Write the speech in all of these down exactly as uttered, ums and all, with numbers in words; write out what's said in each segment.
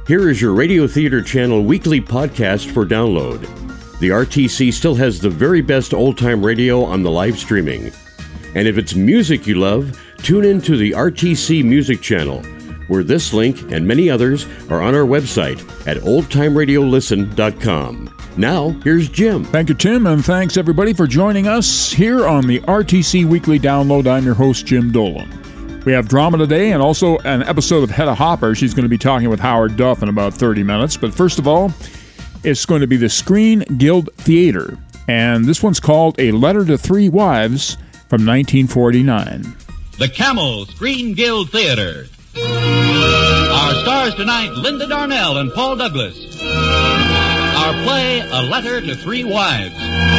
Here is your Radio Theater Channel weekly podcast for download. The R T C still has the very best old-time radio on the live streaming. And if it's music you love, tune in to the R T C Music Channel, where this link and many others are on our website at old time radio listen dot com. Now, here's Jim. Thank you, Tim, and thanks everybody for joining us here on the R T C Weekly Download. I'm your host, Jim Dolan. We have drama today and also an episode of Hedda Hopper. She's going to be talking with Howard Duff in about thirty minutes. But first of all, it's going to be the Screen Guild Theater. And this one's called A Letter to Three Wives from nineteen forty-nine. The Camel Screen Guild Theater. Our stars tonight, Linda Darnell and Paul Douglas. Our play, A Letter to Three Wives.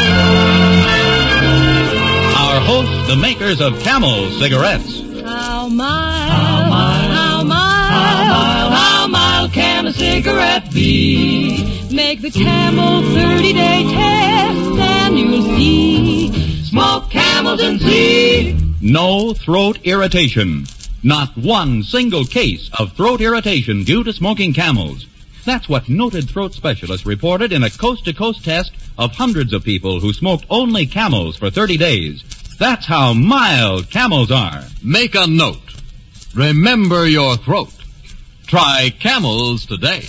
Our hosts, the makers of Camel cigarettes. How mild, how mild, how mild, how mild, how mild can a cigarette be? Make the Camel thirty-day test and you'll see. Smoke Camels and see. No throat irritation. Not one single case of throat irritation due to smoking Camels. That's what noted throat specialists reported in a coast-to-coast test of hundreds of people who smoked only Camels for thirty days. That's how mild Camels are. Make a note. Remember your throat. Try Camels today.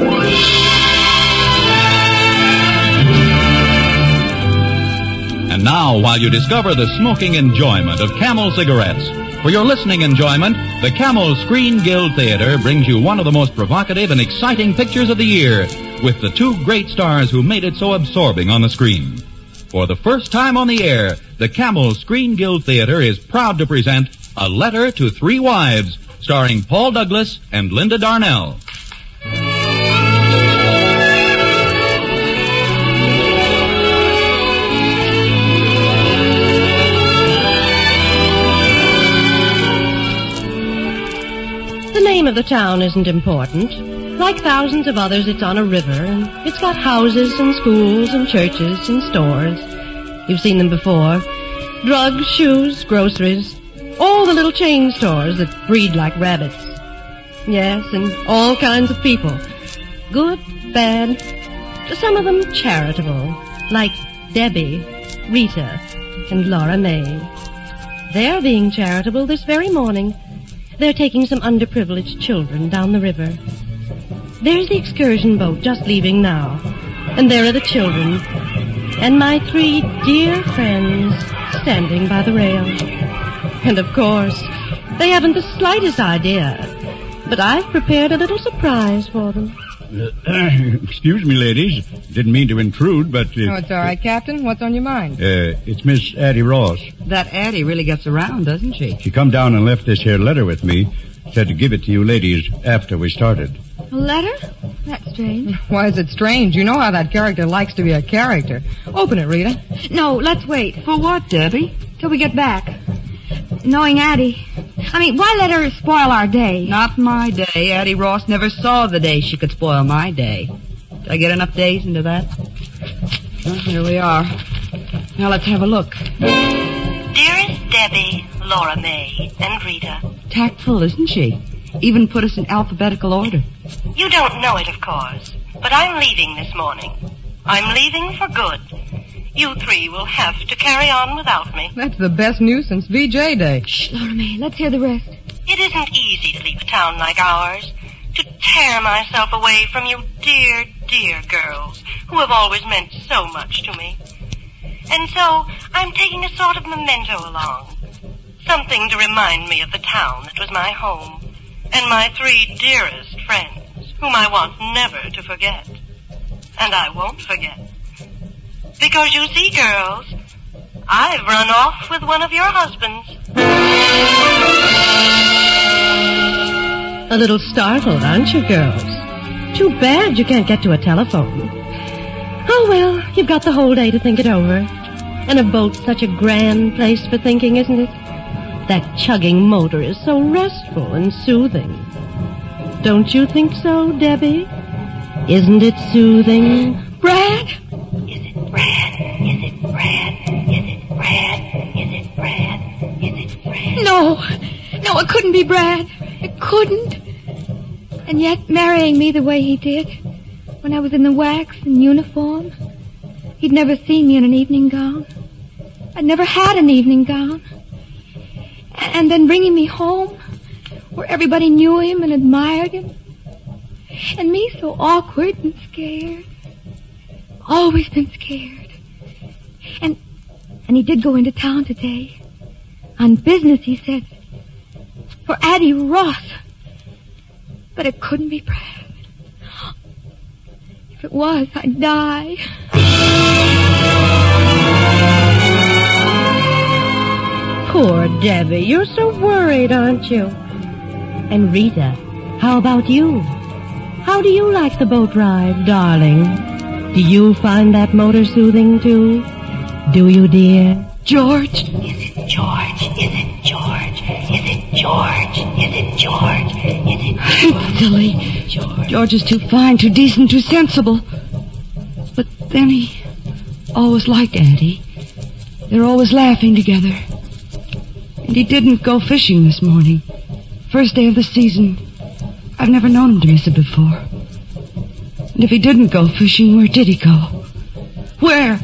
And now, while you discover the smoking enjoyment of Camel cigarettes, for your listening enjoyment, the Camel Screen Guild Theater brings you one of the most provocative and exciting pictures of the year with the two great stars who made it so absorbing on the screen. For the first time on the air, the Camel Screen Guild Theater is proud to present A Letter to Three Wives, starring Paul Douglas and Linda Darnell. The name of the town isn't important. Like thousands of others, it's on a river, and it's got houses and schools and churches and stores. You've seen them before. Drugs, shoes, groceries. All the little chain stores that breed like rabbits. Yes, and all kinds of people. Good, bad. Some of them charitable, like Debbie, Rita, and Laura May. They're being charitable this very morning. They're taking some underprivileged children down the river. There's the excursion boat just leaving now. And there are the children. And my three dear friends standing by the rail. And of course, they haven't the slightest idea. But I've prepared a little surprise for them. Uh, excuse me, ladies. Didn't mean to intrude, but... Uh, oh, it's all right, Captain. What's on your mind? Uh, it's Miss Addie Ross. That Addie really gets around, doesn't she? She come down and left this here letter with me. Said to give it to you ladies after we started. A letter? That's strange. Why is it strange? You know how that character likes to be a character. Open it, Rita. No, let's wait. For what, Debbie? Till we get back. Knowing Addie. I mean, why let her spoil our day? Not my day. Addie Ross never saw the day she could spoil my day. Did I get enough days into that? Well, here we are. Now let's have a look. Dearest Debbie, Laura May, and Rita. Tactful, isn't she? Even put us in alphabetical order. You don't know it, of course, but I'm leaving this morning. I'm leaving for good. You three will have to carry on without me. That's the best news since V J Day. Shh, Laura May, let's hear the rest. It isn't easy to leave a town like ours, to tear myself away from you dear, dear girls who have always meant so much to me. And so I'm taking a sort of memento along, something to remind me of the town that was my home, and my three dearest friends, whom I want never to forget. And I won't forget. Because you see, girls, I've run off with one of your husbands. A little startled, aren't you, girls? Too bad you can't get to a telephone. Oh, well, you've got the whole day to think it over. And a boat's such a grand place for thinking, isn't it? That chugging motor is so restful and soothing. Don't you think so, Debbie? Isn't it soothing? Brad? Is it Brad? Is it Brad? Is it Brad? Is it Brad? Is it Brad? No. No, it couldn't be Brad. It couldn't. And yet, marrying me the way he did, when I was in the wax and uniform, he'd never seen me in an evening gown. I'd never had an evening gown. And then bringing me home, where everybody knew him and admired him. And me so awkward and scared. Always been scared. And and he did go into town today. On business, he said. For Addie Ross. But it couldn't be Brad. If it was, I'd die. Poor Debbie, you're so worried, aren't you? And Rita, how about you? How do you like the boat ride, darling? Do you find that motor soothing, too? Do you, dear? George? Is it George? Is it George? Is it George? Is it George? Is it George? It's silly. George. George is too fine, too decent, too sensible. But then he always liked Auntie. They're always laughing together. And he didn't go fishing this morning. First day of the season. I've never known him to miss it before. And if he didn't go fishing, where did he go? Where?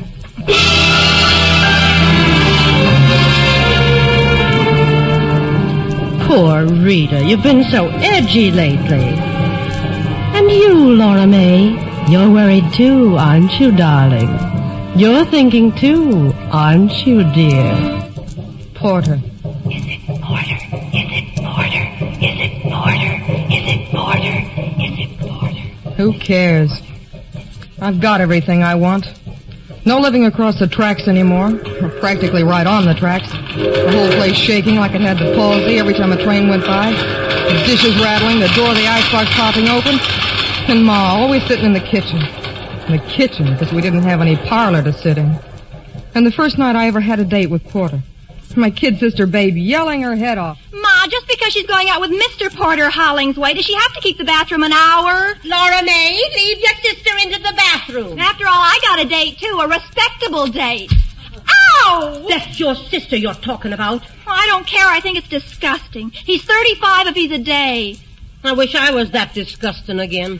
Poor Rita, you've been so edgy lately. And you, Laura May, you're worried too, aren't you, darling? You're thinking too, aren't you, dear? Porter. Is it Porter? Is it Porter? Is it Porter? Is it Porter? Is it Porter? Who cares? I've got everything I want. No living across the tracks anymore. Or practically right on the tracks. The whole place shaking like it had the palsy every time a train went by. The dishes rattling, the door of the icebox popping open. And Ma always sitting in the kitchen. In the kitchen, because we didn't have any parlor to sit in. And the first night I ever had a date with Porter. My kid sister Babe yelling her head off. Ma, just because she's going out with Mister Porter Hollingsway, does she have to keep the bathroom an hour? Laura May, leave your sister into the bathroom. After all, I got a date, too, a respectable date. Ow! That's your sister you're talking about. I don't care. I think it's disgusting. He's thirty-five if he's a day. I wish I was that disgusting again.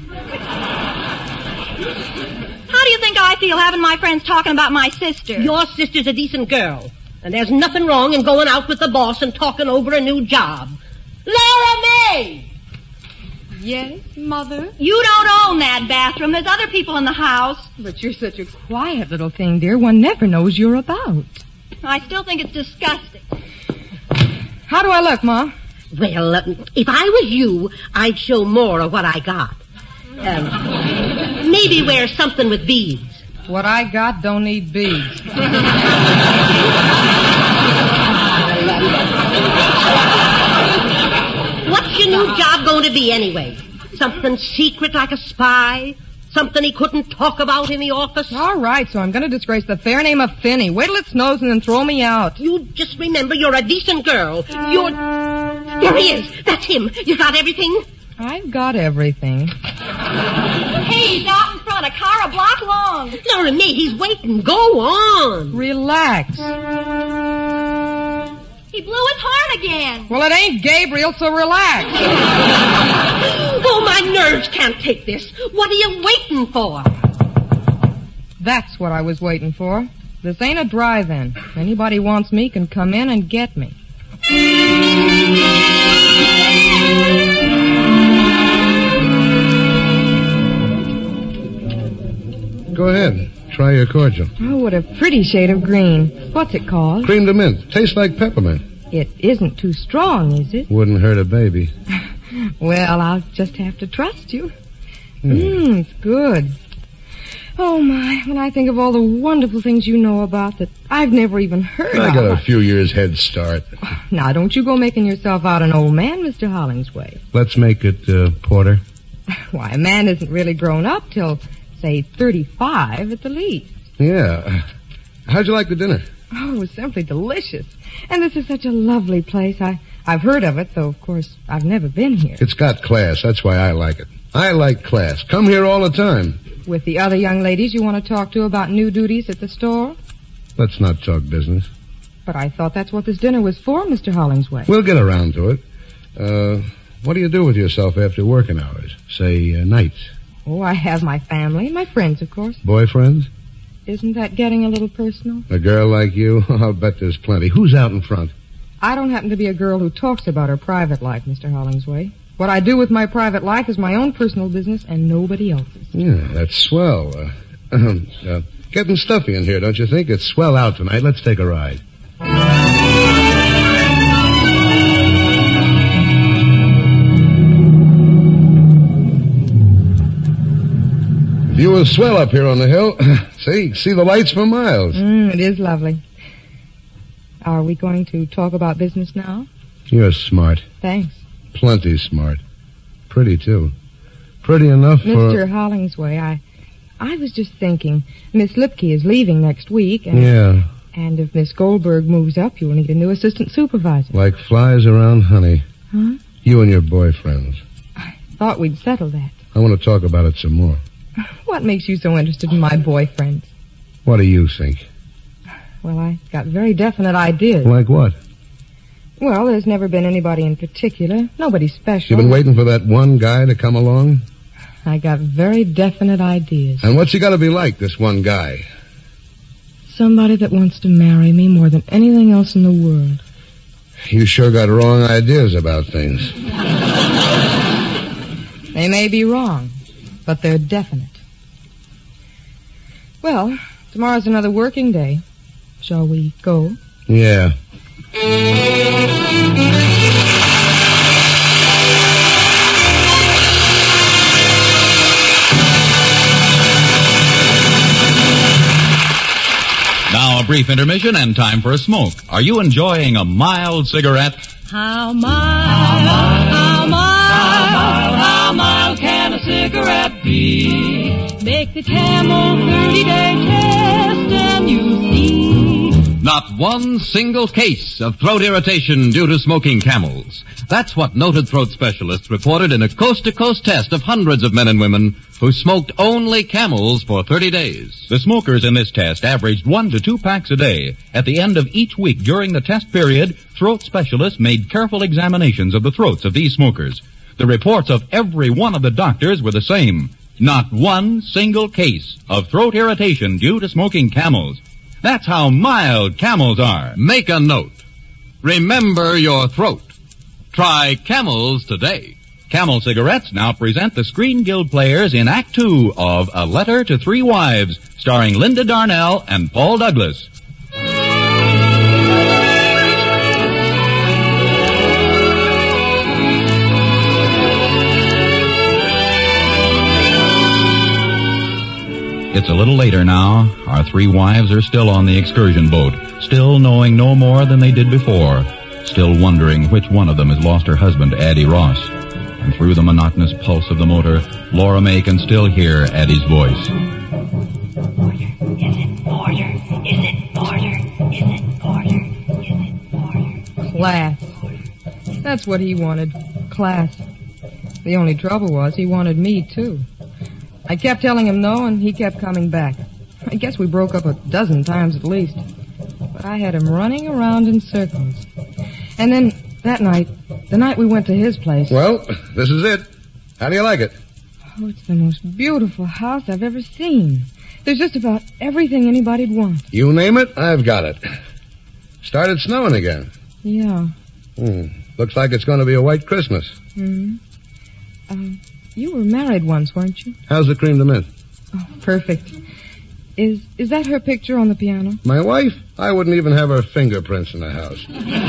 How do you think I feel having my friends talking about my sister? Your sister's a decent girl. And there's nothing wrong in going out with the boss and talking over a new job. Laura May! Yes, Mother? You don't own that bathroom. There's other people in the house. But you're such a quiet little thing, dear. One never knows you're about. I still think it's disgusting. How do I look, Ma? Well, uh, if I was you, I'd show more of what I got. Um, maybe wear something with beads. What I got don't need beads. What's your new job going to be anyway? Something secret like a spy? Something he couldn't talk about in the office? All right, so I'm going to disgrace the fair name of Finney. Wait till it snows and then throw me out. You just remember you're a decent girl. You're... There he is. That's him. You got everything? I've got everything. Hey, he's out in front, a car a block long. Laura May, he's waiting. Go on. Relax. He blew his horn again. Well, it ain't Gabriel, so relax. Oh, my nerves can't take this. What are you waiting for? That's what I was waiting for. This ain't a drive-in. Anybody wants me can come in and get me. Go ahead. Try your cordial. Oh, what a pretty shade of green. What's it called? Cream de mint. Tastes like peppermint. It isn't too strong, is it? Wouldn't hurt a baby. Well, I'll just have to trust you. Hmm. Mmm, it's good. Oh, my. When I think of all the wonderful things you know about that I've never even heard I of. got a few years head start. Now, don't you go making yourself out an old man, Mister Hollingsway. Let's make it, uh, Porter. Why, a man isn't really grown up till, say, thirty-five at the least. Yeah. How'd you like the dinner? Oh, it was simply delicious. And this is such a lovely place. I, I've heard of it, though, of course, I've never been here. It's got class. That's why I like it. I like class. Come here all the time. With the other young ladies you want to talk to about new duties at the store? Let's not talk business. But I thought that's what this dinner was for, Mister Hollingsway. We'll get around to it. Uh, what do you do with yourself after working hours? Say, uh, nights? Oh, I have my family, my friends, of course. Boyfriends? Isn't that getting a little personal? A girl like you? I'll bet there's plenty. Who's out in front? I don't happen to be a girl who talks about her private life, Mister Hollingsway. What I do with my private life is my own personal business and nobody else's. Yeah, that's swell. Uh, uh, getting stuffy in here, don't you think? It's swell out tonight. Let's take a ride. View is swell up here on the hill. See, see the lights for miles. Mm, it is lovely. Are we going to talk about business now? You're smart. Thanks. Plenty smart. Pretty, too. Pretty enough for... Mister Hollingsway, I I was just thinking, Miss Lipke is leaving next week, and... Yeah. And if Miss Goldberg moves up, you'll need a new assistant supervisor. Like flies around honey. Huh? You and your boyfriends. I thought we'd settle that. I want to talk about it some more. What makes you so interested in my boyfriends? What do you think? Well, I got very definite ideas. Like what? Well, there's never been anybody in particular. Nobody special. You've been waiting for that one guy to come along? I got very definite ideas. And what's he got to be like, this one guy? Somebody that wants to marry me more than anything else in the world. You sure got wrong ideas about things. They may be wrong, but they're definite. Well, tomorrow's another working day. Shall we go? Yeah. Now a brief intermission and time for a smoke. Are you enjoying a mild cigarette? How mild, how mild, how mild, how mild can a cigarette be? Make the Camel thirty-day test and you see. Not one single case of throat irritation due to smoking Camels. That's what noted throat specialists reported in a coast-to-coast test of hundreds of men and women who smoked only Camels for thirty days. The smokers in this test averaged one to two packs a day. At the end of each week during the test period, throat specialists made careful examinations of the throats of these smokers. The reports of every one of the doctors were the same. Not one single case of throat irritation due to smoking Camels. That's how mild Camels are. Make a note. Remember your throat. Try Camels today. Camel Cigarettes now present the Screen Guild players in Act Two of A Letter to Three Wives, starring Linda Darnell and Paul Douglas. It's a little later now. Our three wives are still on the excursion boat, still knowing no more than they did before, still wondering which one of them has lost her husband, Addie Ross. And through the monotonous pulse of the motor, Laura May can still hear Addie's voice. Porter, is it Porter? Is it Porter? Is it Porter? Is it Porter? Class. That's what he wanted. Class. The only trouble was he wanted me, too. I kept telling him no, and he kept coming back. I guess we broke up a dozen times at least. But I had him running around in circles. And then, that night, the night we went to his place... Well, this is it. How do you like it? Oh, it's the most beautiful house I've ever seen. There's just about everything anybody'd want. You name it, I've got it. Started snowing again. Yeah. Hmm. Looks like it's going to be a white Christmas. Mm-hmm. Um... You were married once, weren't you? How's the cream de mint? Oh, perfect. Is is that her picture on the piano? My wife? I wouldn't even have her fingerprints in the house.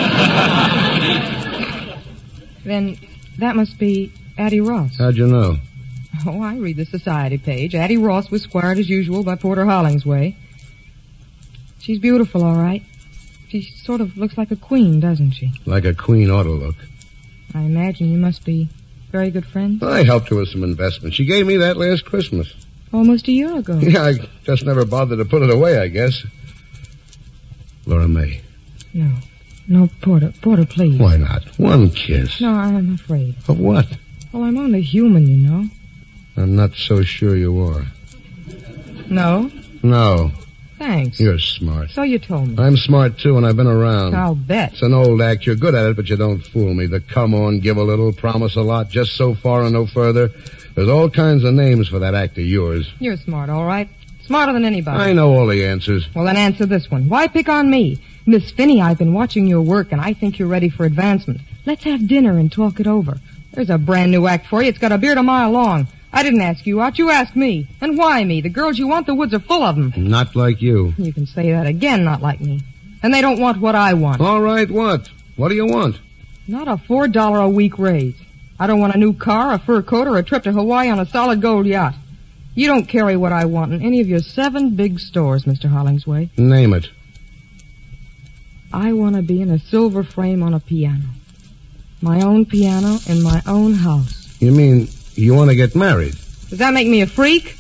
Then that must be Addie Ross. How'd you know? Oh, I read the society page. Addie Ross was squired as usual by Porter Hollingsway. She's beautiful, all right. She sort of looks like a queen, doesn't she? Like a queen ought to look. I imagine you must be... very good friends? I helped her with some investment. She gave me that last Christmas. Almost a year ago. Yeah, I just never bothered to put it away, I guess. Laura May. No. No, Porter. Porter, please. Why not? One kiss. No, I'm afraid. Of what? Well, I'm only human, you know. I'm not so sure you are. No? No. Thanks. Thanks. You're smart. So you told me. I'm smart, too, and I've been around. I'll bet. It's an old act. You're good at it, but you don't fool me. The come on, give a little, promise a lot, just so far and no further. There's all kinds of names for that act of yours. You're smart, all right. Smarter than anybody. I know all the answers. Well, then answer this one. Why pick on me? Miss Finney, I've been watching your work, and I think you're ready for advancement. Let's have dinner and talk it over. There's a brand new act for you. It's got a beard a mile long. I didn't ask you out. You asked me. And why me? The girls you want, the woods are full of them. Not like you. You can say that again, not like me. And they don't want what I want. All right, what? What do you want? Not a four dollar a week raise. I don't want a new car, a fur coat, or a trip to Hawaii on a solid gold yacht. You don't carry what I want in any of your seven big stores, Mister Hollingsway. Name it. I want to be in a silver frame on a piano. My own piano in my own house. You mean you want to get married? Does that make me a freak?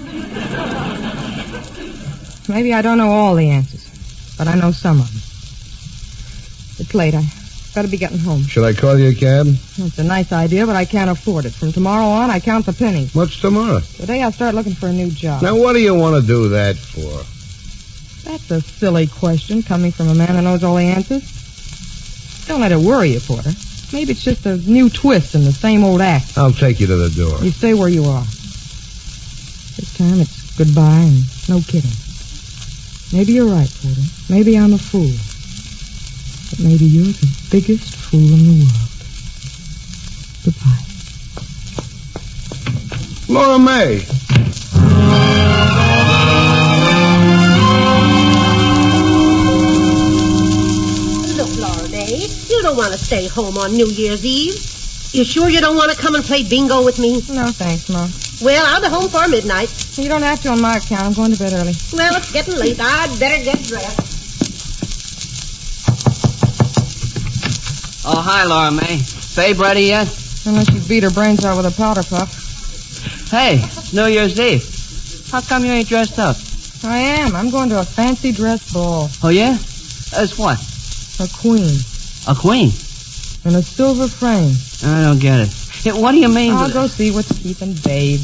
Maybe I don't know all the answers, but I know some of them. It's late. I gotta be getting home. Should I call you a cab? It's a nice idea, but I can't afford it. From tomorrow on, I count the pennies. What's tomorrow? The day I start looking for a new job. Now, what do you want to do that for? That's a silly question coming from a man who knows all the answers. Don't let it worry you, Porter. Maybe it's just a new twist in the same old act. I'll take you to the door. You stay where you are. This time it's goodbye and no kidding. Maybe you're right, Porter. Maybe I'm a fool. But maybe you're the biggest fool in the world. Goodbye. Laura May. Look, Laura May, you don't want to stay home on New Year's Eve. You sure you don't want to come and play bingo with me? No, thanks, Mom. Well, I'll be home for midnight. You don't have to on my account. I'm going to bed early. Well, it's getting late. I'd better get dressed. Oh, hi, Laura May. Babe ready yet? Unless you beat her brains out with a powder puff. Hey, it's New Year's Eve. How come you ain't dressed up? I am. I'm going to a fancy dress ball. Oh, yeah? As what? A queen. A queen? In a silver frame. I don't get it. Hey, what do you mean? I'll by... go see what's keeping Babe.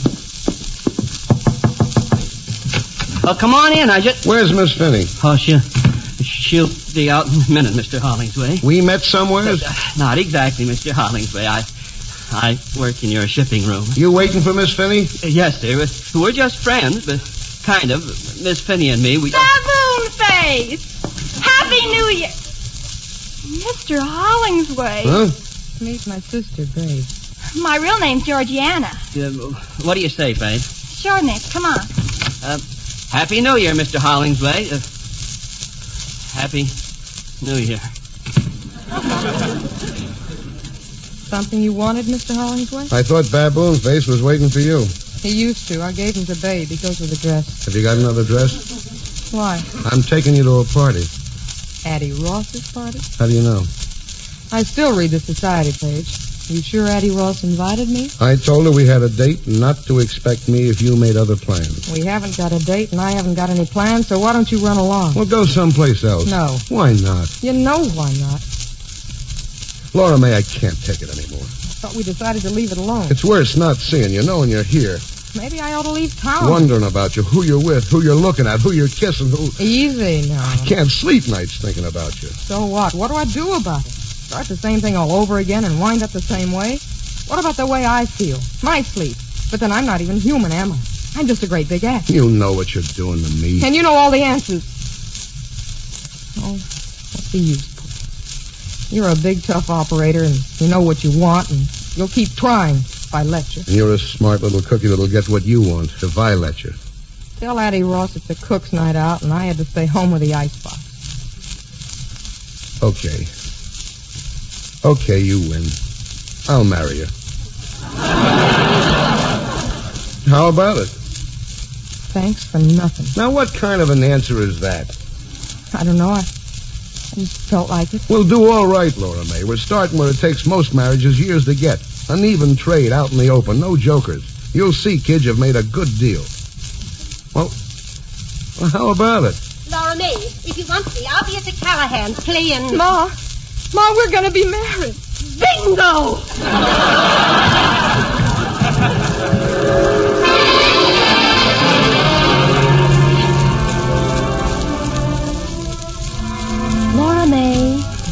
Oh, come on in. I just... Where's Miss Finney? Oh, she'll... She'll be out in a minute, Mister Hollingsway. We met somewhere? Uh, not exactly, Mister Hollingsway. I... I work in your shipping room. You waiting for Miss Finney? Uh, yes, sir. We're just friends, but kind of. Miss Finney and me, we... Baboon face! Happy New Year! Mister Hollingsway. Huh? Meet my sister, Babe. My real name's Georgiana. Uh, what do you say, babe? Sure, Nick. Come on. Uh, Happy New Year, Mister Hollingsway. Uh, happy New Year. Something you wanted, Mister Hollingsway? I thought Baboon Face was waiting for you. He used to. I gave him to Babe. He goes with a dress. Have you got another dress? Why? I'm taking you to a party. Addie Ross's party? How do you know? I still read the society page. You sure Addie Ross invited me? I told her we had a date and not to expect me if you made other plans. We haven't got a date, and I haven't got any plans, so why don't you run along? Well, go someplace else. No. Why not? You know why not. Laura May, I can't take it anymore. Thought we decided to leave it alone. It's worse not seeing you, knowing you're here. Maybe I ought to leave town. Wondering about you, who you're with, who you're looking at, who you're kissing, who... Easy now. I can't sleep nights thinking about you. So what? What do I do about it? Start the same thing all over again and wind up the same way? What about the way I feel? My sleep. But then I'm not even human, am I? I'm just a great big act. You know what you're doing to me. And you know all the answers. Oh, what's the use? You're a big, tough operator, and you know what you want, and you'll keep trying if I let you. And you're a smart little cookie that'll get what you want if I let you. Tell Addie Ross it's a cook's night out, and I had to stay home with the icebox. Okay. Okay, you win. I'll marry you. How about it? Thanks for nothing. Now, what kind of an answer is that? I don't know. I, I just felt like it. We'll do all right, Laura May. We're starting where it takes most marriages years to get. An even trade out in the open. No jokers. You'll see, kid, you've made a good deal. Well, well how about it? Laura May, if you want me, I'll be at the Callahan's playing... Ma, Ma, we're going to be married. Bingo!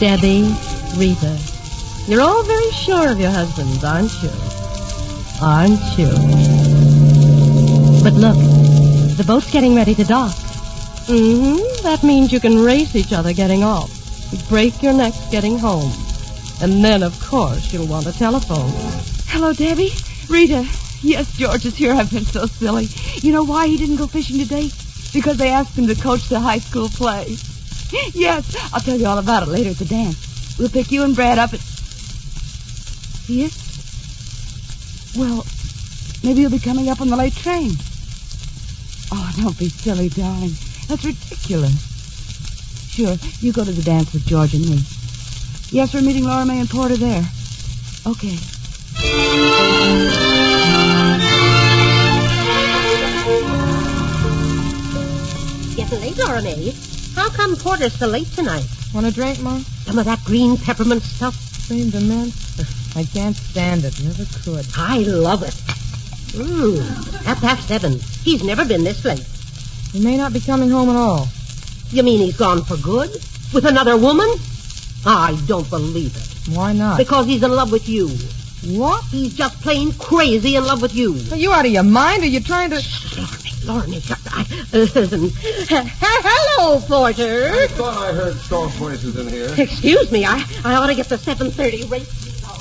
Debbie, Rita. You're all very sure of your husbands, aren't you? Aren't you? But look, the boat's getting ready to dock. Mm-hmm. That means you can race each other getting off. Break your necks getting home. And then, of course, you'll want a telephone. Hello, Debbie. Rita. Yes, George is here. I've been so silly. You know why he didn't go fishing today? Because they asked him to coach the high school play. Yes, I'll tell you all about it later at the dance. We'll pick you and Brad up at... Yes? Well, maybe you'll be coming up on the late train. Oh, don't be silly, darling. That's ridiculous. Sure, you go to the dance with George and me. Yes, we're meeting Laura May and Porter there. Okay. Getting late, Laura May. How come Porter's so late tonight? Want a drink, Mom? Some of that green peppermint stuff. Cream de mint? I can't stand it. Never could. I love it. Mmm. Half past seven. He's never been this late. He may not be coming home at all. You mean he's gone for good? With another woman? I don't believe it. Why not? Because he's in love with you. What? He's just plain crazy in love with you. Are you out of your mind? Are you trying to... Lorne, Lorne, I, listen. Hello, Porter. I thought I heard soft voices in here. Excuse me, I, I ought to get the seven thirty race.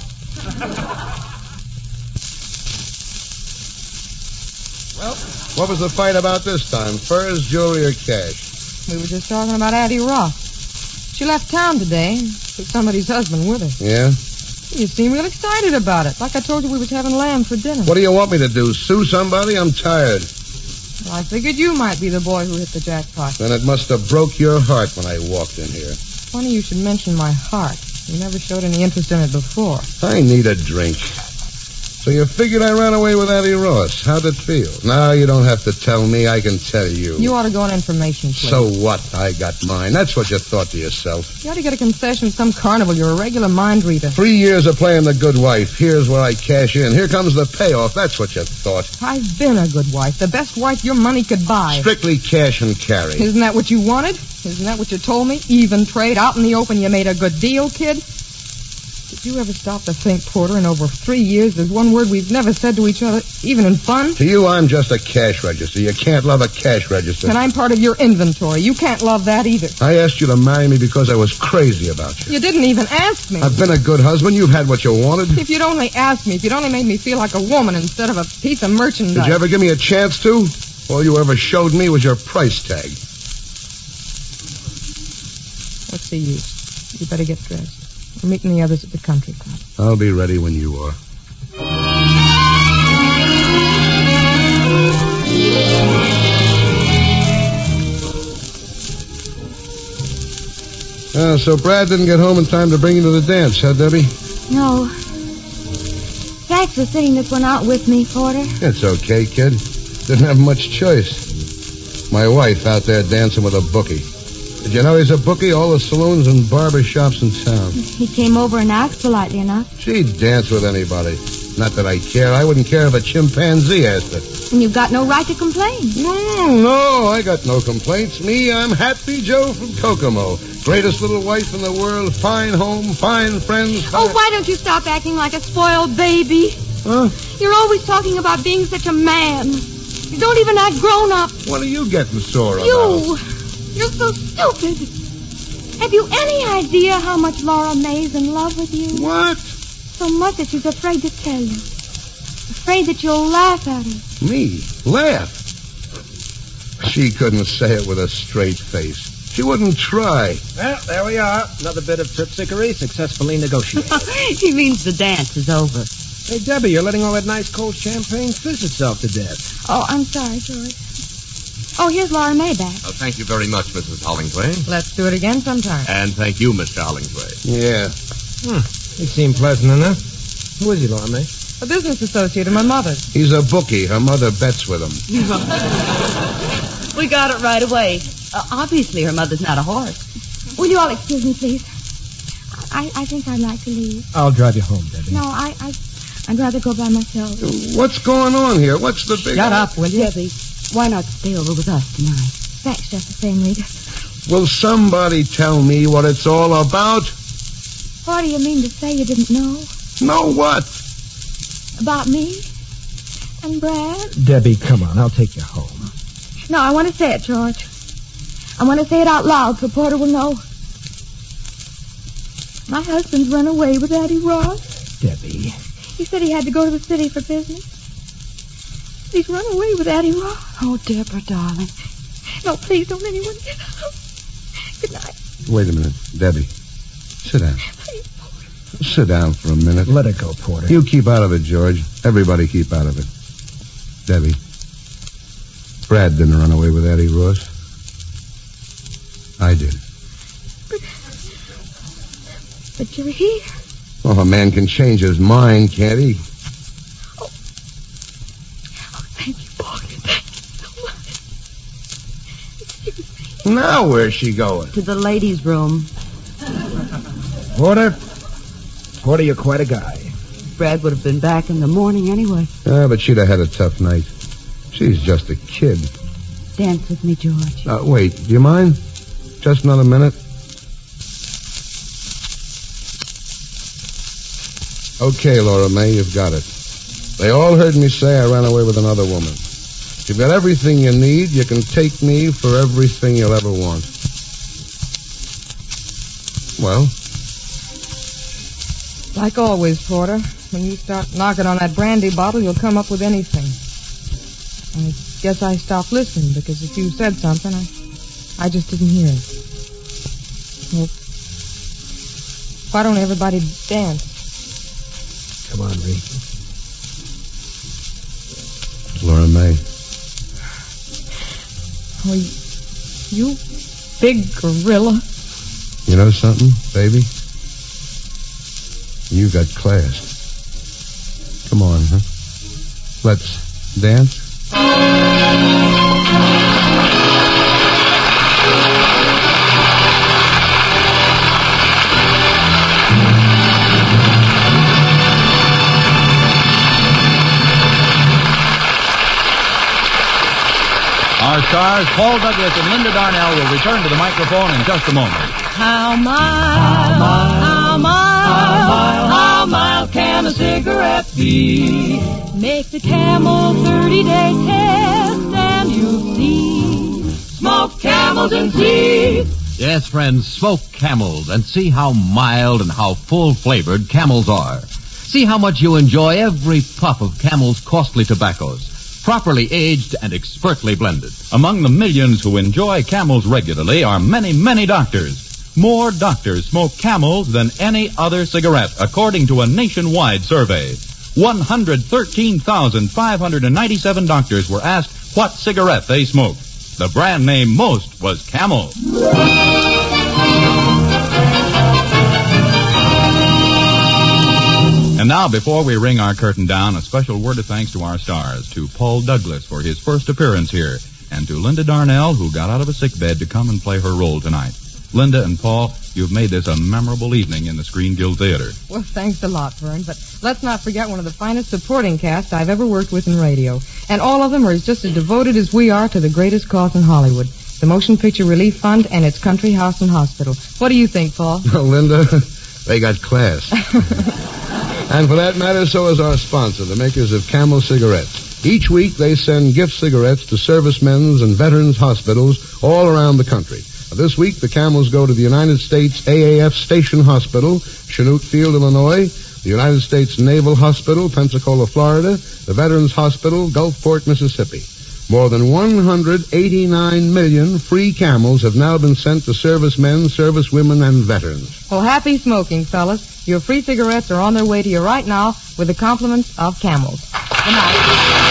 Well, what was the fight about this time? Furs, jewelry, or cash? We were just talking about Addie Ross. She left town today and took somebody's husband with her. Yeah? You seem real excited about it. Like I told you we was having lamb for dinner. What do you want me to do? Sue somebody? I'm tired. Well, I figured you might be the boy who hit the jackpot. Then it must have broke your heart when I walked in here. Funny you should mention my heart. You never showed any interest in it before. I need a drink. So you figured I ran away with Addie Ross. How'd it feel? No, you don't have to tell me. I can tell you. You ought to go on information, please. So what? I got mine. That's what you thought to yourself. You ought to get a concession at some carnival. You're a regular mind reader. Three years of playing the good wife. Here's where I cash in. Here comes the payoff. That's what you thought. I've been a good wife. The best wife your money could buy. Strictly cash and carry. Isn't that what you wanted? Isn't that what you told me? Even trade. Out in the open, you made a good deal, kid. Did you ever stop to think, Porter, in over three years, there's one word we've never said to each other, even in fun? To you, I'm just a cash register. You can't love a cash register. And I'm part of your inventory. You can't love that either. I asked you to marry me because I was crazy about you. You didn't even ask me. I've been a good husband. You've had what you wanted. If you'd only asked me, if you'd only made me feel like a woman instead of a piece of merchandise. Did you ever give me a chance to? All you ever showed me was your price tag. What's the use? You better get dressed. We're meeting the others at the country club. I'll be ready when you are. Uh, so Brad didn't get home in time to bring you to the dance, huh, Debbie? No. Thanks for sitting this one out with me, Porter. It's okay, kid. Didn't have much choice. My wife out there dancing with a bookie. Did you know he's a bookie? All the saloons and barber shops in town. He came over and asked politely enough. She'd dance with anybody. Not that I care. I wouldn't care if a chimpanzee asked her. And you've got no right to complain. No, no, I got no complaints. Me, I'm Happy Joe from Kokomo. Greatest little wife in the world. Fine home, fine friends. Fine... Oh, why don't you stop acting like a spoiled baby? Huh? You're always talking about being such a man. You don't even act grown up. What are you getting sore about? You. You're so stupid. Have you any idea how much Laura May's in love with you? What? So much that she's afraid to tell you. Afraid that you'll laugh at her. Me? Laugh? She couldn't say it with a straight face. She wouldn't try. Well, there we are. Another bit of tripsickery successfully negotiated. He means the dance is over. Hey, Debbie, you're letting all that nice cold champagne fizz itself to death. Oh, I'm sorry, George. Oh, here's Laura May back. Oh, thank you very much, Missus Hollingsway. Let's do it again sometime. And thank you, Mister Hollingsway. Yeah. Hmm. He seemed pleasant enough. Who is he, Laura May? A business associate of my mother's. He's a bookie. Her mother bets with him. We got it right away. Uh, obviously, her mother's not a horse. Will you all excuse me, please? I, I think I'd like to leave. I'll drive you home, Debbie. No, I, I, I'd rather go by myself. What's going on here? What's the big... Shut up, will you? Debbie, why not stay over with us tonight? Thanks just the same, Rita. Will somebody tell me what it's all about? What do you mean to say you didn't know? Know what? About me? And Brad? Debbie, come on. I'll take you home. No, I want to say it, George. I want to say it out loud so Porter will know. My husband's run away with Addie Ross. Debbie. He said he had to go to the city for business. He's run away with Addie Ross. Oh, Deborah, darling. No, please don't anyone get out. Good night. Wait a minute. Debbie. Sit down. Please, Sit down for a minute. Let it go, Porter. You keep out of it, George. Everybody keep out of it. Debbie. Brad didn't run away with Addie Ross. I did. But, but you're here. Well, a man can change his mind, can't he? Oh, oh thank you, Porter. Thank you so much. Now where's she going? To the ladies' room. Porter? Porter, you're quite a guy. Brad would have been back in the morning anyway. Ah, but she'd have had a tough night. She's just a kid. Dance with me, George. Uh, wait, do you mind? Just another minute. Okay, Laura May, you've got it. They all heard me say I ran away with another woman. You've got everything you need. You can take me for everything you'll ever want. Well? Like always, Porter, when you start knocking on that brandy bottle, you'll come up with anything. I guess I stopped listening, because if you said something, I, I just didn't hear it. Well, why don't everybody dance? Come on, Lee. Laura May. Oh, you big gorilla. You know something, baby? You got class. Come on, huh? Let's dance. Our stars, Paul Douglas and Linda Darnell, will return to the microphone in just a moment. How mild, how mild, how mild, how mild can a cigarette be? Make the Camel thirty-day test and you'll see. Smoke Camels and see. Yes, friends, smoke Camels and see how mild and how full-flavored Camels are. See how much you enjoy every puff of Camel's costly tobaccos, properly aged and expertly blended. Among the millions who enjoy Camels regularly are many, many doctors. More doctors smoke Camels than any other cigarette, according to a nationwide survey. one hundred thirteen thousand five hundred ninety-seven doctors were asked what cigarette they smoked. The brand name most was Camel. And now, before we ring our curtain down, a special word of thanks to our stars, to Paul Douglas for his first appearance here, and to Linda Darnell, who got out of a sickbed to come and play her role tonight. Linda and Paul, you've made this a memorable evening in the Screen Guild Theater. Well, thanks a lot, Vern, but let's not forget one of the finest supporting casts I've ever worked with in radio. And all of them are just as devoted as we are to the greatest cause in Hollywood, the Motion Picture Relief Fund and its country house and hospital. What do you think, Paul? Well, Linda, they got class. And for that matter, so is our sponsor, the makers of Camel cigarettes. Each week, they send gift cigarettes to servicemen's and veterans' hospitals all around the country. This week, the Camels go to the United States A A F Station Hospital, Chanute Field, Illinois, the United States Naval Hospital, Pensacola, Florida, the Veterans Hospital, Gulfport, Mississippi. More than one hundred eighty-nine million free Camels have now been sent to servicemen, servicewomen, and veterans. Well, happy smoking, fellas. Your free cigarettes are on their way to you right now with the compliments of Camels. Good night.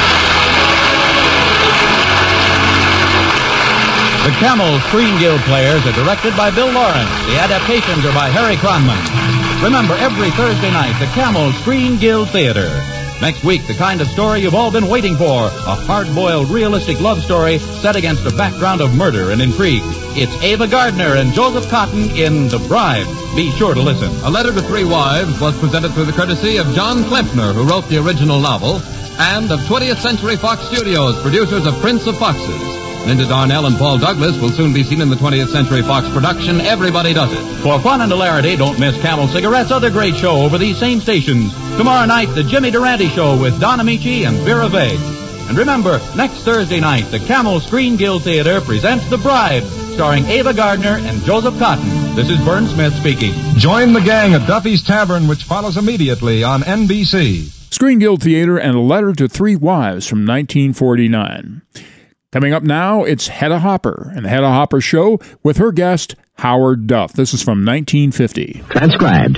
The Camel Screen Guild Players are directed by Bill Lawrence. The adaptations are by Harry Cronman. Remember, every Thursday night, the Camel Screen Guild Theater. Next week, the kind of story you've all been waiting for. A hard-boiled, realistic love story set against a background of murder and intrigue. It's Ava Gardner and Joseph Cotton in The Bride. Be sure to listen. A Letter to Three Wives was presented through the courtesy of John Klempner, who wrote the original novel, and of twentieth Century Fox Studios, producers of Prince of Foxes. Linda Darnell and Paul Douglas will soon be seen in the twentieth Century Fox production, Everybody Does It. For fun and hilarity, don't miss Camel Cigarette's other great show over these same stations. Tomorrow night, The Jimmy Durante Show with Don Amici and Vera Vague. And remember, next Thursday night, the Camel Screen Guild Theater presents The Bride, starring Ava Gardner and Joseph Cotton. This is Vern Smith speaking. Join the gang at Duffy's Tavern, which follows immediately on N B C. Screen Guild Theater and A Letter to Three Wives from nineteen forty-nine. Coming up now, it's Hedda Hopper and the Hedda Hopper Show with her guest, Howard Duff. This is from nineteen fifty. Transcribed.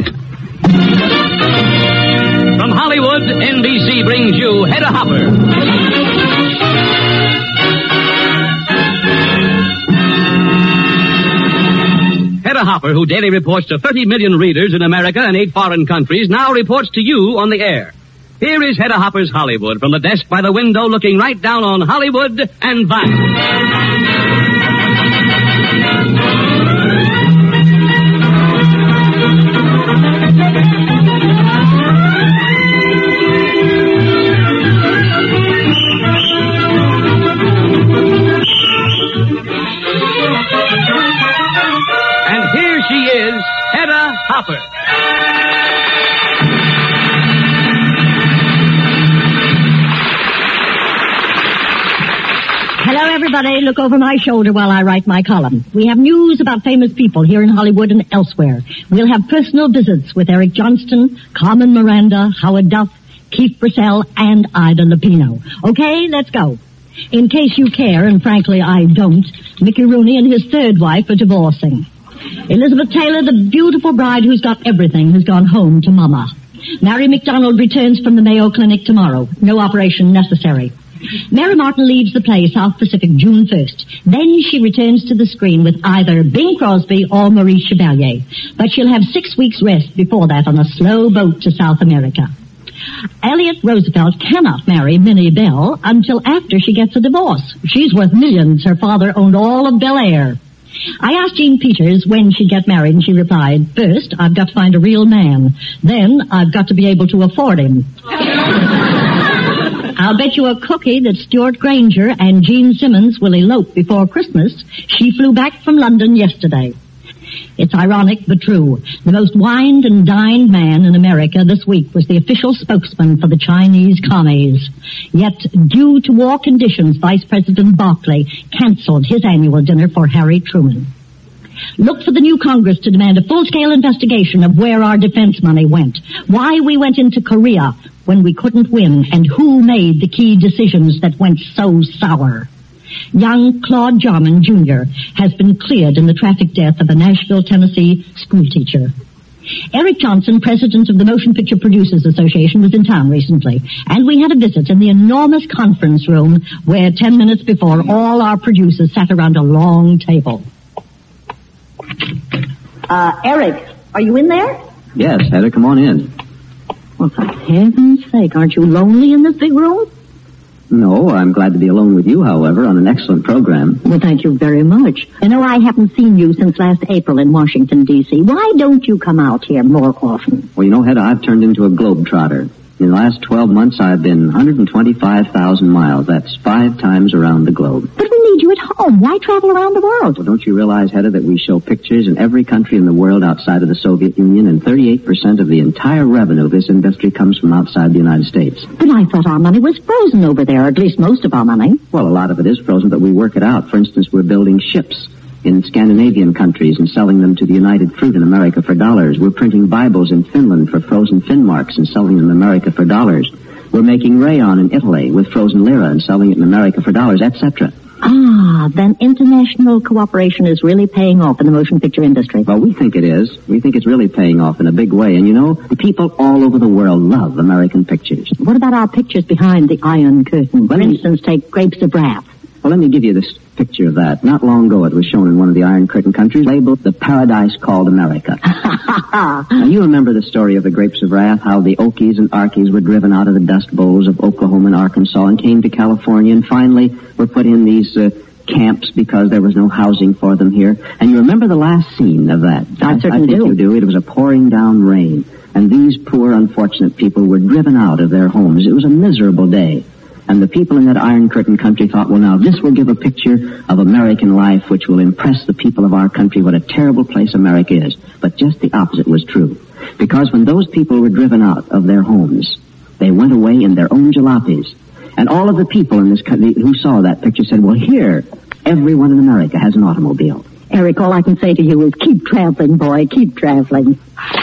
From Hollywood, N B C brings you Hedda Hopper. Hedda Hopper, who daily reports to thirty million readers in America and eight foreign countries, now reports to you on the air. Here is Hedda Hopper's Hollywood from the desk by the window looking right down on Hollywood and Vine. And here she is, Hedda Hopper. Hello, everybody. Look over my shoulder while I write my column. We have news about famous people here in Hollywood and elsewhere. We'll have personal visits with Eric Johnston, Carmen Miranda, Howard Duff, Keith Purcell, and Ida Lupino. Okay, let's go. In case you care, and frankly I don't, Mickey Rooney and his third wife are divorcing. Elizabeth Taylor, the beautiful bride who's got everything, has gone home to Mama. Mary McDonald returns from the Mayo Clinic tomorrow. No operation necessary. Mary Martin leaves the play South Pacific June first. Then she returns to the screen with either Bing Crosby or Maurice Chevalier. But she'll have six weeks rest before that on a slow boat to South America. Elliot Roosevelt cannot marry Minnie Bell until after she gets a divorce. She's worth millions. Her father owned all of Bel Air. I asked Jean Peters when she'd get married, and she replied, first, I've got to find a real man. Then, I've got to be able to afford him. I'll bet you a cookie that Stuart Granger and Gene Simmons will elope before Christmas. She flew back from London yesterday. It's ironic but true. The most wined and dined man in America this week was the official spokesman for the Chinese commies. Yet, due to war conditions, Vice President Barclay canceled his annual dinner for Harry Truman. Look for the new Congress to demand a full-scale investigation of where our defense money went, why we went into Korea when we couldn't win, and who made the key decisions that went so sour. Young Claude Jarman, Junior has been cleared in the traffic death of a Nashville, Tennessee schoolteacher. Eric Johnson, president of the Motion Picture Producers Association, was in town recently, and we had a visit in the enormous conference room where ten minutes before all our producers sat around a long table. Uh, Eric, are you in there? Yes, Hedda, come on in. Well, for heaven's sake, aren't you lonely in this big room? No, I'm glad to be alone with you, however, on an excellent program. Well, thank you very much. You know, I haven't seen you since last April in Washington, D C Why don't you come out here more often? Well, you know, Hedda, I've turned into a globetrotter. In the last twelve months, I've been one hundred twenty-five thousand miles. That's five times around the globe. But we need you at home. Why travel around the world? Well, don't you realize, Hedda, that we show pictures in every country in the world outside of the Soviet Union, and thirty-eight percent of the entire revenue of this industry comes from outside the United States. But I thought our money was frozen over there, or at least most of our money. Well, a lot of it is frozen, but we work it out. For instance, we're building ships in Scandinavian countries and selling them to the United Fruit in America for dollars. We're printing Bibles in Finland for frozen fin marks and selling them in America for dollars. We're making rayon in Italy with frozen lira and selling it in America for dollars, et cetera. Ah, then international cooperation is really paying off in the motion picture industry. Well, we think it is. We think it's really paying off in a big way. And you know, the people all over the world love American pictures. What about our pictures behind the Iron Curtain? For instance, take Grapes of Wrath. Well, let me give you this picture of that. Not long ago, it was shown in one of the Iron Curtain countries, labeled The Paradise Called America. Now, you remember the story of the Grapes of Wrath, how the Okies and Arkies were driven out of the dust bowls of Oklahoma and Arkansas and came to California and finally were put in these uh, camps because there was no housing for them here. And you remember the last scene of that? I, I certainly I think do. you do. It was a pouring down rain, and these poor, unfortunate people were driven out of their homes. It was a miserable day. And the people in that Iron Curtain country thought, well, now, this will give a picture of American life which will impress the people of our country what a terrible place America is. But just the opposite was true. Because when those people were driven out of their homes, they went away in their own jalopies. And all of the people in this country who saw that picture said, well, here, everyone in America has an automobile. Eric, all I can say to you is keep traveling, boy, keep traveling.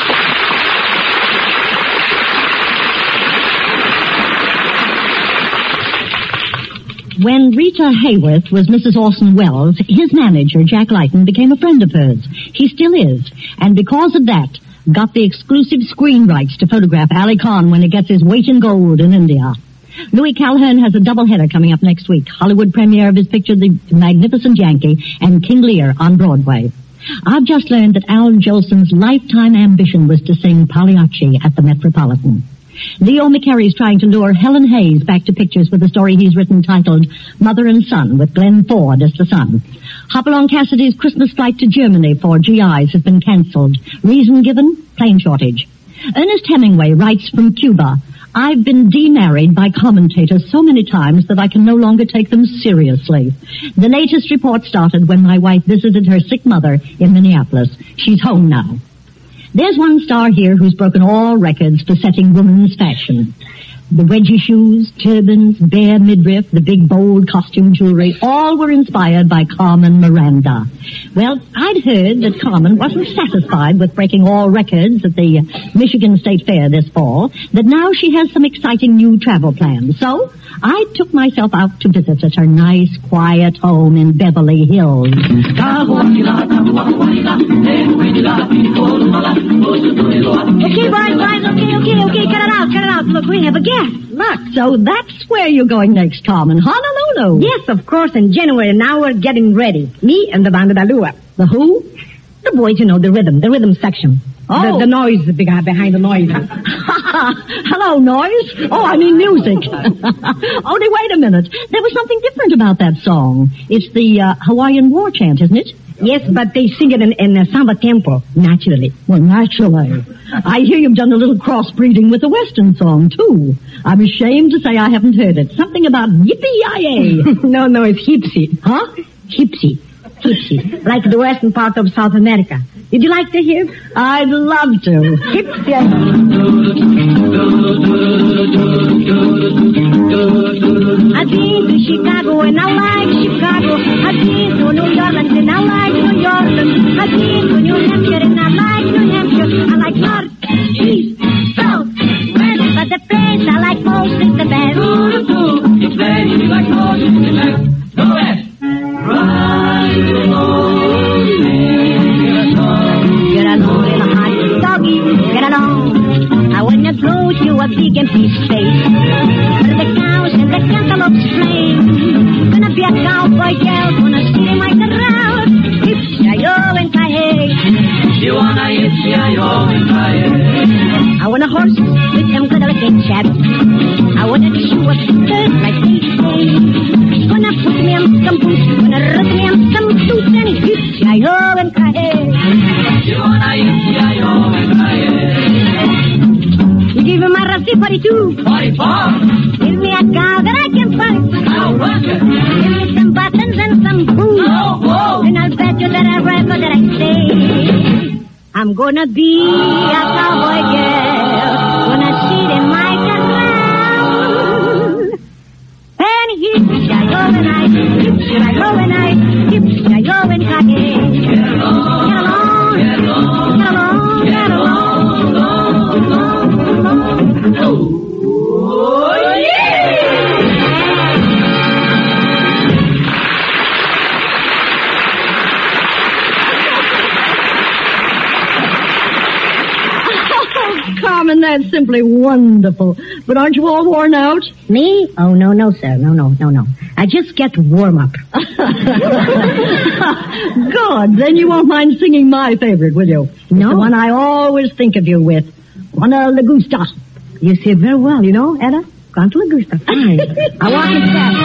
When Rita Hayworth was Missus Orson Welles, his manager, Jack Lyton, became a friend of hers. He still is. And because of that, got the exclusive screen rights to photograph Ali Khan when he gets his weight in gold in India. Louis Calhern has a doubleheader coming up next week. Hollywood premiere of his picture, The Magnificent Yankee, and King Lear on Broadway. I've just learned that Al Jolson's lifetime ambition was to sing Pagliacci at the Metropolitan. Leo McCarey is trying to lure Helen Hayes back to pictures with a story he's written titled Mother and Son, with Glenn Ford as the son. Hopalong Cassidy's Christmas flight to Germany for G Is has been cancelled. Reason given? Plane shortage. Ernest Hemingway writes from Cuba, I've been demarried by commentators so many times that I can no longer take them seriously. The latest report started when my wife visited her sick mother in Minneapolis. She's home now. There's one star here who's broken all records for setting women's fashion. The wedgie shoes, turbans, bare midriff, the big bold costume jewelry, all were inspired by Carmen Miranda. Well, I'd heard that Carmen wasn't satisfied with breaking all records at the Michigan State Fair this fall, that now she has some exciting new travel plans. So I took myself out to visit at her nice, quiet home in Beverly Hills. Okay, boys, boys, okay, okay, okay, cut it out, cut it out. Look, we have a guest. Look, so that's where you're going next, Carmen. Honolulu. Yes, of course, in January. Now we're getting ready. Me and the Banda Balua. The who? The boys, you know, the rhythm, the rhythm section. Oh. The, the noise, the big guy behind the noise. Hello, noise. Oh, I mean music. Only wait a minute. There was something different about that song. It's the uh, Hawaiian war chant, isn't it? Yes, but they sing it in, in a samba tempo, naturally. Well, naturally. I hear you've done a little crossbreeding with the Western song, too. I'm ashamed to say I haven't heard it. Something about yippee-yi-yay. No, no, it's hipsy. Huh? Hipsy. Hipsy. Like the western part of South America. Did you like to hear? I'd love to. Hipsy. I've been to Chicago and I like Chicago. I've been to New Orleans and I like New Orleans. I've been to New Hampshire and I like New Hampshire. I like North, East, South, West, but the place I like most is the best. It's very you like most is the best. The West. Ride along, get along, get along, little hot doggy, get along. I wanna go to a big empty space where the cows and the cantaloupes flame. Gonna be a cowboy girl, gonna see them right around. Yippee-yi-yo and hi-hey. You wanna yippee-yi-yo and hi-hey. I want a horse with them good looking chaps. I want a shoe of skirt like they say. Gonna put me on some boots, gonna rub me on some suits, and yippee-yi-yo and hi-hey. You wanna yippee-yi-yo and hi-hey. You give me my rusty forty-two. forty-four. Give me a car that I can fight. I'll rock it. Give me some buttons and some boots. No, whoa. And I'll bet you that every that I say, I'm gonna be a cowboy girl. Gonna see them right around. And yippee-yi-yo and I, yippee-yi-yo and I, yippee-yi-yo and hi-hey. Get along, get along, get along, get along, get along. Oh, yeah! Oh, Carmen, that's simply wonderful. But aren't you all worn out? Me? Oh, no, no, sir. No, no, no, no. I just get warm up. Good. Then you won't mind singing my favorite, will you? No. The one I always think of you with. Juana Lagusta. You say it very well, you know, Ella. Quanto Lagusta. Fine. I walk it fast.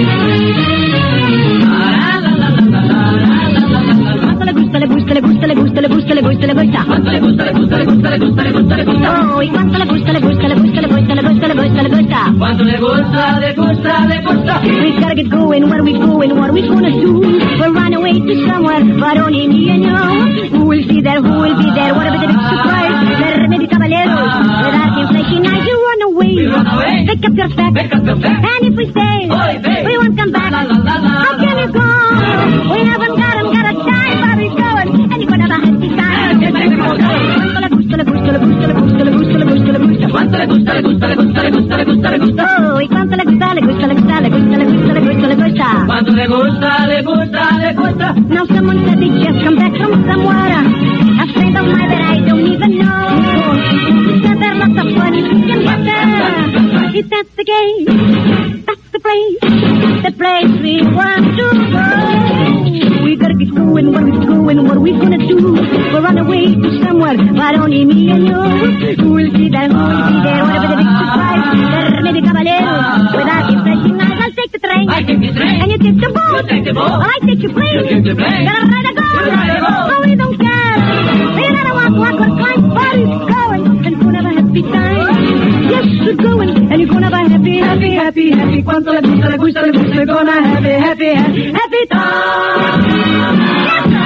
Le gusta, le gusta, le gusta, le gusta, le gusta, le gusta, le gusta. Quanto le gusta, le gusta, le gusta, le gusta, le gusta, le gusta, le gusta. Oh, y quanto le gusta, le gusta, le gusta, le gusta, le gusta, le gusta, le gusta. Cuánto le gusta, le gusta, le gusta. We gotta get going, what are we going, what are we gonna do? We'll run away to somewhere, but only me and you. Who will see there, who will be there, what will be the big surprise? There may be caballeros, without inflation, I you run away. Run away. Pick up your facts, Pick up your facts. and if we stay, Oy, babe. we won't come back. La, la, la, la, How can you go? We haven't got him, got a time, but we're going, and you're gonna have a happy time. Cuánto le gusta, le gusta, le gusta, le gusta, le gusta, le gusta, le gusta. Cuánto le gusta, le gusta, le gusta, le gusta, le gusta, le gusta. Oh, y cuánto le gusta, le gusta, le gusta, le gusta, le gusta, le gusta, le gusta. Cuánto le gusta, le gusta, le gusta. Now someone said they just come back from somewhere. A friend of mine that I don't even know. He said there are lots of fun if you can get there. If that's the game, that's the place, the place we want to go. We gotta get going, what are we going, what are we gonna do? We'll run away to somewhere, but only me and you. Who will see there, who will be there, whatever the big surprise. There may be caballeros, without impressing eyes. I'll take the train. I take the train. And you take the boat. You take the boat. I take your plane. You take the plane. Gotta ride a boat. You ride a boat. Oh, we don't care. We gotta walk, walk, or climb, but it's going. And we're gonna have a happy time. Yes, we're going. And you're gonna have a happy, happy, happy, happy. Cuánto le gusta, le gusta, le gusta. We're gonna have a happy, happy, happy time. Yes, sir.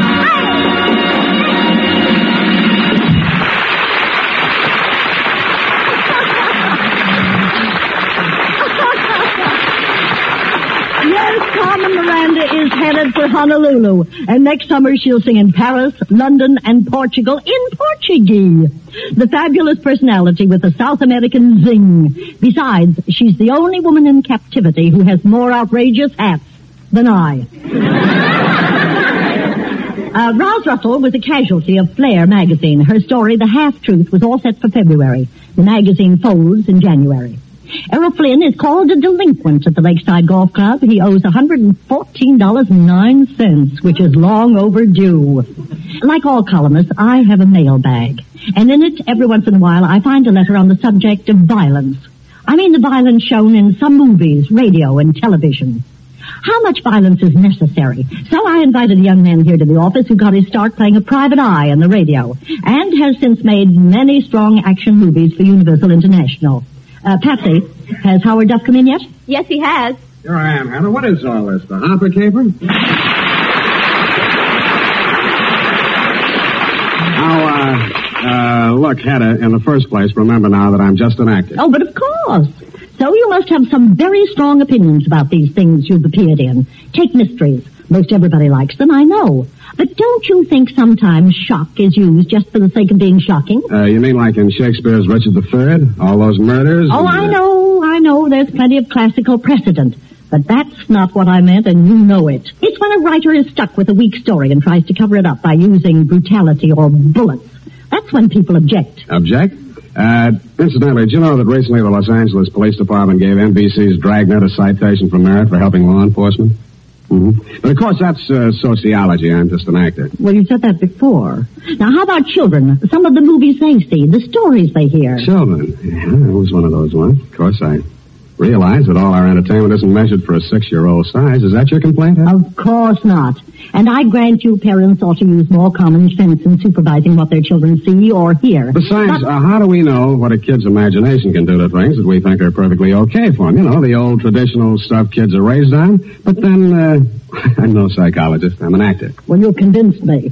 Yes, Carmen Miranda is headed for Honolulu. And next summer she'll sing in Paris, London, and Portugal in Portuguese. The fabulous personality with the South American zing. Besides, she's the only woman in captivity who has more outrageous hats than I. Uh, Roz Russell was a casualty of Flair magazine. Her story, The Half-Truth, was all set for February. The magazine folds in January. Errol Flynn is called a delinquent at the Lakeside Golf Club. He owes one hundred fourteen dollars and nine cents, which is long overdue. Like all columnists, I have a mailbag. And in it, every once in a while, I find a letter on the subject of violence. I mean the violence shown in some movies, radio, and television. How much violence is necessary? So I invited a young man here to the office who got his start playing a private eye on the radio and has since made many strong action movies for Universal International. Uh, Patsy, has Howard Duff come in yet? Yes, he has. Here I am, Hannah. What is all this? The Hopper caper? Now, uh, uh, look, Hedda, in the first place, remember now that I'm just an actor. Oh, but of course. So you must have some very strong opinions about these things you've appeared in. Take mysteries. Most everybody likes them, I know. But don't you think sometimes shock is used just for the sake of being shocking? Uh, you mean like in Shakespeare's Richard the Third? All those murders? Oh, and, I uh, know, I know. There's plenty of classical precedent. But that's not what I meant, and you know it. It's when a writer is stuck with a weak story and tries to cover it up by using brutality or bullets. That's when people object. Object? Uh, incidentally, did you know that recently the Los Angeles Police Department gave N B C's Dragnet a citation for merit for helping law enforcement? Mm-hmm. But of course, that's uh, sociology. I'm just an actor. Well, you said that before. Now, how about children? Some of the movies they see, the stories they hear. Children? Yeah, that was one of those ones. Of course, I realize that all our entertainment isn't measured for a six-year-old size. Is that your complaint, Ed? Of course not. And I grant you parents ought to use more common sense in supervising what their children see or hear. Besides, but, uh, how do we know what a kid's imagination can do to things that we think are perfectly okay for them? You know, the old traditional stuff kids are raised on. But then, uh, I'm no psychologist. I'm an actor. Well, you convinced me.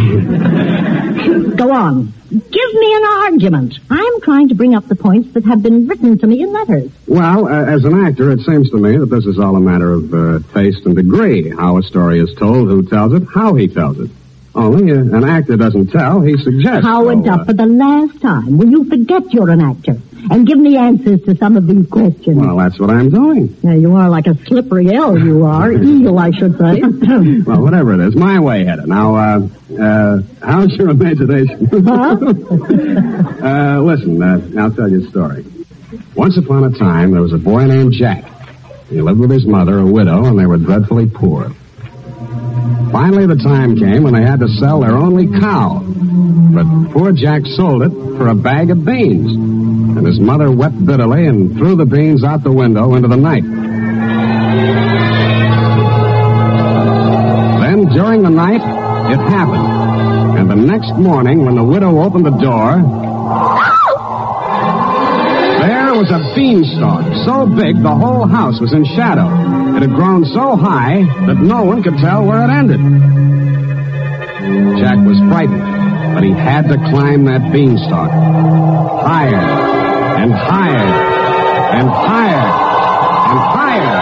Go on. Give me an argument. I'm trying to bring up the points that have been written to me in letters. Well, uh, as an actor, it seems to me that this is all a matter of uh, taste and degree. How a story is told, who tells it, how he tells it. Only uh, an actor doesn't tell, he suggests. Howard so, uh, Duff, for the last time, will you forget you're an actor and give me answers to some of these questions? Well, that's what I'm doing. Now, you are like a slippery L, you are. Eel, I should say. Well, whatever it is. My way, Hedda. Now, uh, uh, how's your imagination? Huh? uh, listen, uh, I'll tell you a story. Once upon a time, there was a boy named Jack. He lived with his mother, a widow, and they were dreadfully poor. Finally, the time came when they had to sell their only cow. But poor Jack sold it for a bag of beans. And his mother wept bitterly and threw the beans out the window into the night. Then, during the night, it happened. And the next morning, when the widow opened the door, there was was a beanstalk, so big the whole house was in shadow. It had grown so high that no one could tell where it ended. Jack was frightened, but he had to climb that beanstalk. Higher, and higher, and higher, and higher.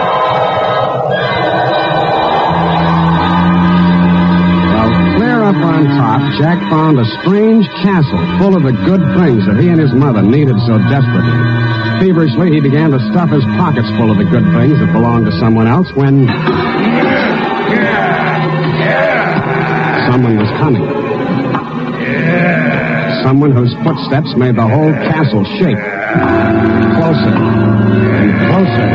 Up on top, Jack found a strange castle full of the good things that he and his mother needed so desperately. Feverishly, he began to stuff his pockets full of the good things that belonged to someone else when... someone was coming. Someone whose footsteps made the whole castle shake. Closer and closer.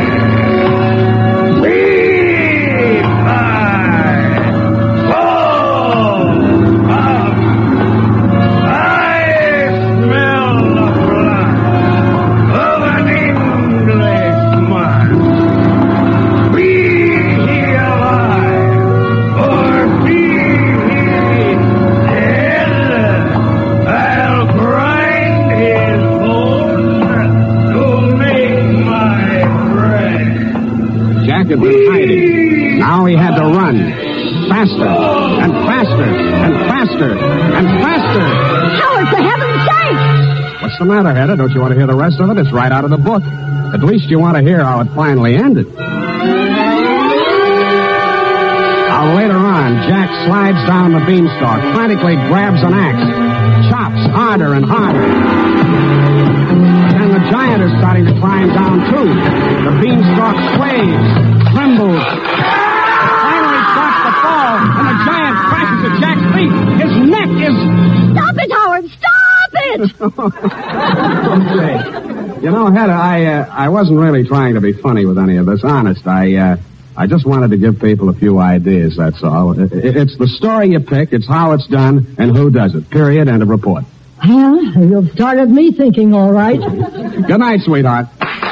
Had been hiding. Now he had to run. Faster, and faster, and faster, and faster. Howard, for heaven's sake! What's the matter, Hedda? Don't you want to hear the rest of it? It's right out of the book. At least you want to hear how it finally ended. Now, later on, Jack slides down the beanstalk, frantically grabs an axe, chops harder and harder. And the giant is starting to climb down, too. The beanstalk sways. Trembles. Finally starts to fall, and the giant crashes at Jack's feet. His neck is... Stop it, Howard! Stop it! Okay. You know, Hedda, I uh, I wasn't really trying to be funny with any of this. Honest, I uh, I just wanted to give people a few ideas, that's all. It, it, it's the story you pick, it's how it's done, and who does it. Period, end of report. Well, you've started me thinking, all right. Good night, sweetheart.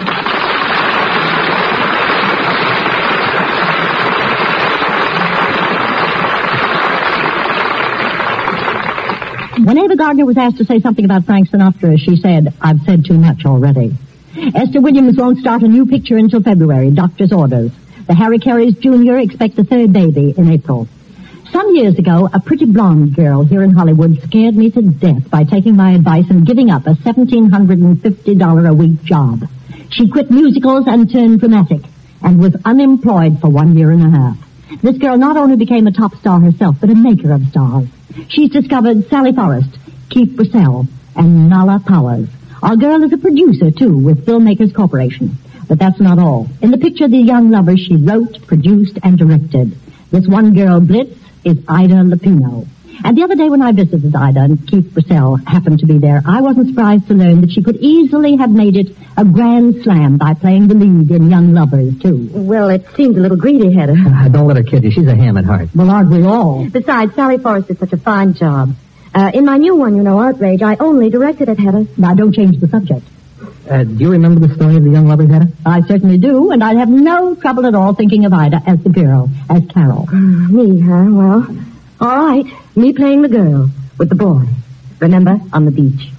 When Ava Gardner was asked to say something about Frank Sinatra, she said, I've said too much already. Esther Williams won't start a new picture until February, doctor's orders. The Harry Careys Junior expect a third baby in April. Some years ago, a pretty blonde girl here in Hollywood scared me to death by taking my advice and giving up a one thousand seven hundred fifty dollars a week job. She quit musicals and turned dramatic and was unemployed for one year and a half. This girl not only became a top star herself, but a maker of stars. She's discovered Sally Forrest, Keith Purcell, and Nala Powers. Our girl is a producer, too, with Filmmakers Corporation. But that's not all. In the picture, The Young Lovers, she wrote, produced, and directed. This one girl, Blitz, is Ida Lupino. And the other day when I visited Ida and Keith Purcell happened to be there, I wasn't surprised to learn that she could easily have made it a grand slam by playing the lead in Young Lovers, too. Well, it seems a little greedy, Hedda. Uh, don't let her kid you. She's a ham at heart. Well, aren't we all? Besides, Sally Forrest did such a fine job. Uh, in my new one, you know, Outrage, I only directed it, Hedda. Now, don't change the subject. Uh, do you remember the story of the Young Lovers, Hedda? I certainly do, and I'd have no trouble at all thinking of Ida as the girl, as Carol. Uh, me, huh? Well, all right. Me playing the girl with the boy. Remember, on the beach.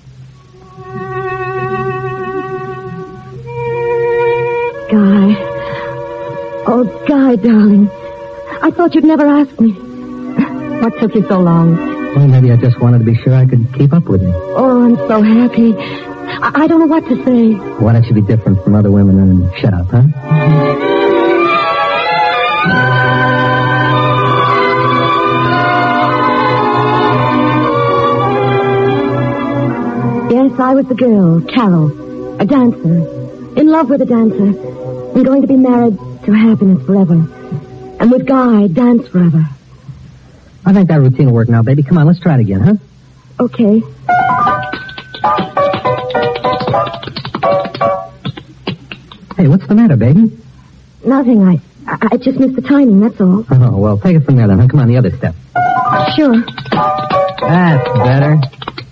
Guy. Oh, Guy, darling. I thought you'd never ask me. What took you so long? Well, maybe I just wanted to be sure I could keep up with you. Oh, I'm so happy. I, I don't know what to say. Why don't you be different from other women and shut up, huh? Yes, I was the girl, Carol, a dancer, in love with a dancer, and going to be married to happiness forever. And with Guy, dance forever. I think that routine will work now, baby. Come on, let's try it again, huh? Okay. Hey, what's the matter, baby? Nothing. I, I, I just missed the timing, that's all. Oh, well, take it from there then, huh? Come on, the other step. Sure. That's better.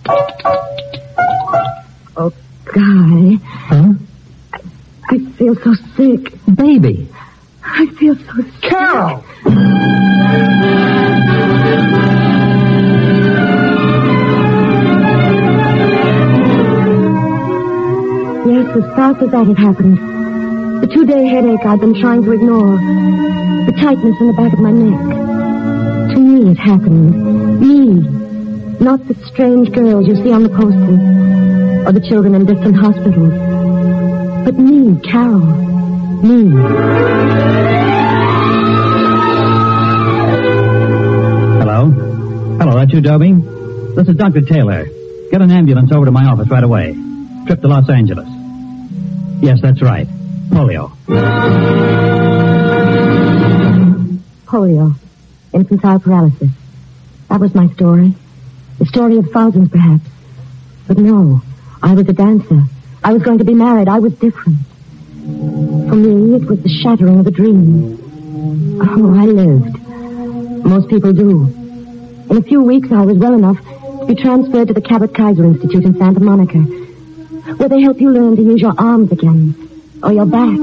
Oh, Guy. Huh? I, I feel so sick. Baby. I feel so sick. Carol! Yes, as fast as that had happened. The two-day headache I'd been trying to ignore. The tightness in the back of my neck. To me it happened. Me. Not the strange girls you see on the posters. Or the children in distant hospitals. But me, Carol. Me. Hello? Hello, that's you, Dobie? This is Doctor Taylor. Get an ambulance over to my office right away. Trip to Los Angeles. Yes, that's right. Polio. Polio. Infantile paralysis. That was my story. The story of thousands, perhaps. But no, I was a dancer. I was going to be married. I was different. For me, it was the shattering of a dream. Oh, I lived. Most people do. In a few weeks, I was well enough to be transferred to the Cabot Kaiser Institute in Santa Monica, where they help you learn to use your arms again, or your back,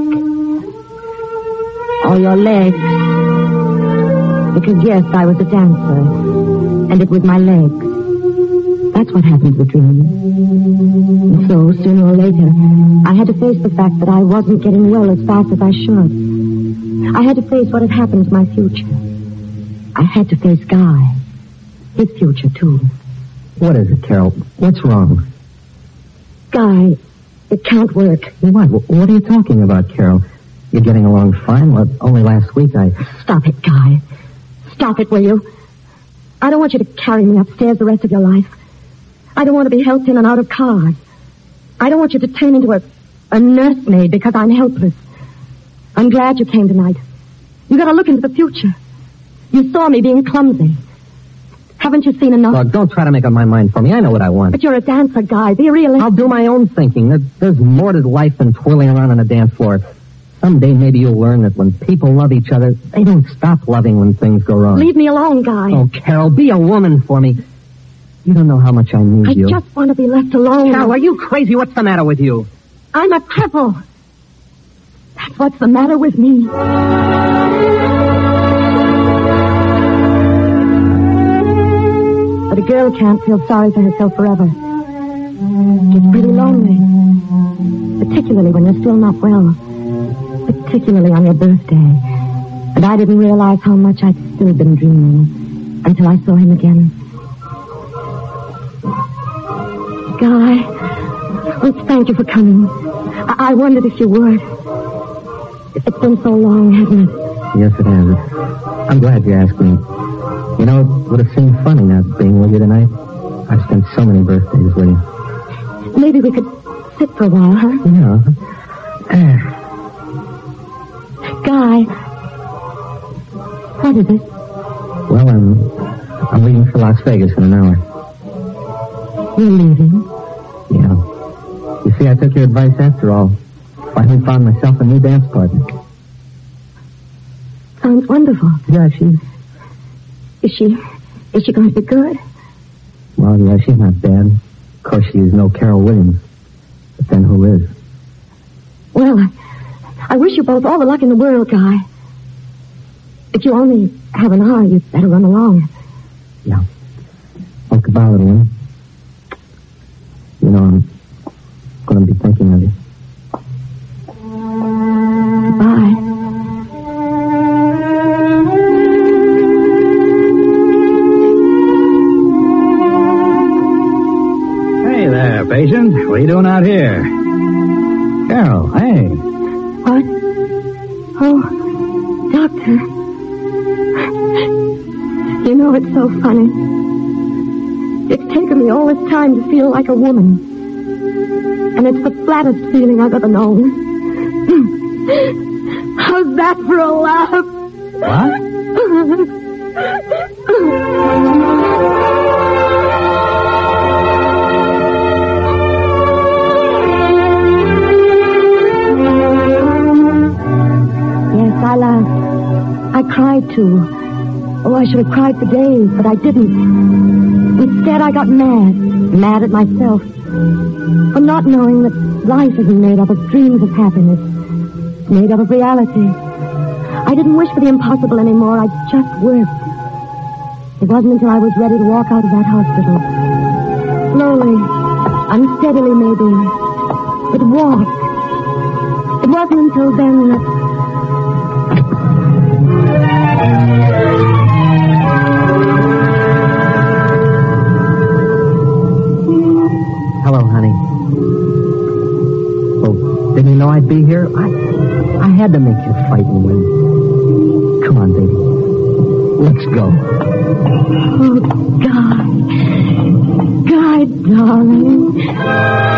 or your legs. Because, yes, I was a dancer, and it was my legs. That's what happened to the dream. And so, sooner or later, I had to face the fact that I wasn't getting well as fast as I should. I had to face what had happened to my future. I had to face Guy. His future, too. What is it, Carol? What's wrong? Guy, it can't work. What? What are you talking about, Carol? You're getting along fine. Well, only last week I... Stop it, Guy. Stop it, will you? I don't want you to carry me upstairs the rest of your life. I don't want to be helped in and out of cars. I don't want you to turn into a, a nursemaid because I'm helpless. I'm glad you came tonight. You got to look into the future. You saw me being clumsy. Haven't you seen enough? Look, don't try to make up my mind for me. I know what I want. But you're a dancer, Guy. Be realistic. I'll do my own thinking. There, there's more to life than twirling around on a dance floor. Someday maybe you'll learn that when people love each other, they don't stop loving when things go wrong. Leave me alone, Guy. Oh, Carol, be a woman for me. You don't know how much I need I you. I just want to be left alone. Carol, are you crazy? What's the matter with you? I'm a cripple. That's what's the matter with me. But a girl can't feel sorry for herself forever. It's pretty lonely. Particularly when you're still not well. Particularly on your birthday. And I didn't realize how much I'd still been dreaming until I saw him again. Guy, oh, thank you for coming. I, I wondered if you would. It's been so long, hasn't it? Yes, it has. I'm glad you asked me. You know, it would have seemed funny not being with you tonight. I've spent so many birthdays with you. Maybe we could sit for a while, huh? Yeah. Uh. Guy, what is it? Well, I'm, I'm leaving for Las Vegas in an hour. You're leaving? Yeah. You see, I took your advice after all. Finally found myself a new dance partner. Sounds wonderful. Yeah, she's... Is she... Is she going to be good? Well, yeah, she's not bad. Of course, she's no Carol Williams. But then who is? Well, I, I wish you both all the luck in the world, Guy. If you only have an hour, you'd better run along. Yeah. Oh, goodbye, little one. You know, I'm going to be thinking of you. Goodbye. Hey there, patient. What are you doing out here? Carol, hey. What? Oh, doctor. You know, it's so funny. It's taken me all this time to feel like a woman. And it's the flattest feeling I've ever known. How's that for a laugh? What? Yes, I laughed. I cried, too. Oh, I should have cried for days, but I didn't. Instead, I got mad. Mad at myself. For not knowing that life isn't made up of dreams of happiness. It's made up of reality. I didn't wish for the impossible anymore. I just worked. It wasn't until I was ready to walk out of that hospital. Slowly, unsteadily maybe, but walk. It wasn't until then that... Hello, honey. Oh, didn't you know I'd be here? I, I had to make you fight and win. Come on, baby. Let's go. Oh, God. God, darling.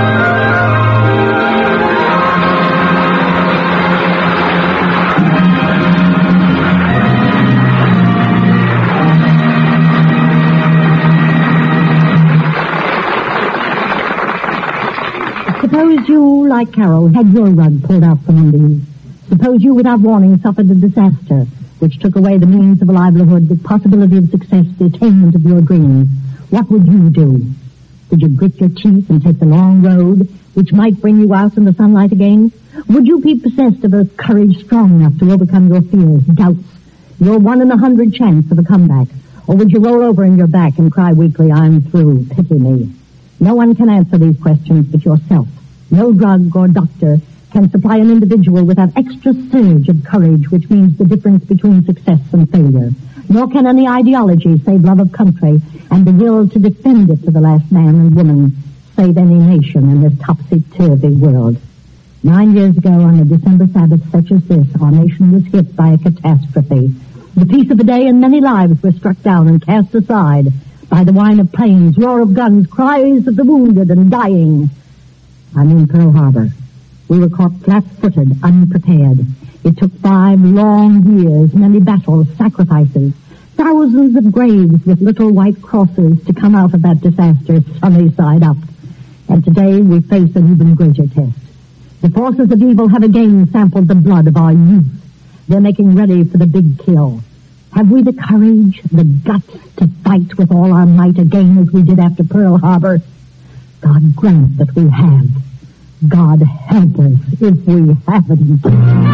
Suppose you, like Carol, had your rug pulled out from under you. Suppose you, without warning, suffered a disaster which took away the means of a livelihood, the possibility of success, the attainment of your dreams. What would you do? Would you grit your teeth and take the long road, which might bring you out in the sunlight again? Would you be possessed of a courage strong enough to overcome your fears, doubts, your one in a hundred chance of a comeback? Or would you roll over in your back and cry weakly, I'm through, pity me? No one can answer these questions but yourself. No drug or doctor can supply an individual with that extra surge of courage which means the difference between success and failure. Nor can any ideology save love of country and the will to defend it to the last man and woman save any nation in this topsy-turvy world. Nine years ago, on a December Sabbath such as this, our nation was hit by a catastrophe. The peace of the day and many lives were struck down and cast aside by the whine of planes, roar of guns, cries of the wounded and dying. I'm in Pearl Harbor. We were caught flat-footed, unprepared. It took five long years, many battles, sacrifices, thousands of graves with little white crosses to come out of that disaster sunny side up. And today we face an even greater test. The forces of evil have again sampled the blood of our youth. They're making ready for the big kill. Have we the courage, the guts to fight with all our might again as we did after Pearl Harbor? God grant that we have. God help us if we haven't.